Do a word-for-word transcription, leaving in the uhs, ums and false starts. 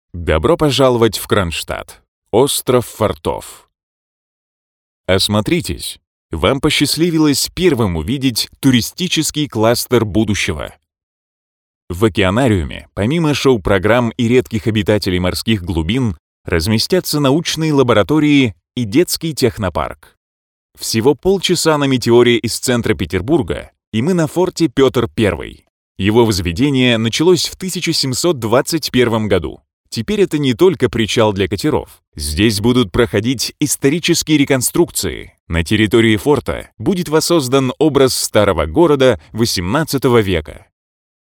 Добро пожаловать в Кронштадт, остров фортов. Осмотритесь, вам посчастливилось первым увидеть туристический кластер будущего. В океанариуме, помимо шоу-программ и редких обитателей морских глубин, разместятся научные лаборатории и детский технопарк. Всего полчаса на метеоре из центра Петербурга, и мы на форте Петр Первый. Его возведение началось в тысяча семьсот двадцать первом году. Теперь это не только причал для катеров. Здесь будут проходить исторические реконструкции. На территории форта будет воссоздан образ старого города восемнадцатого века.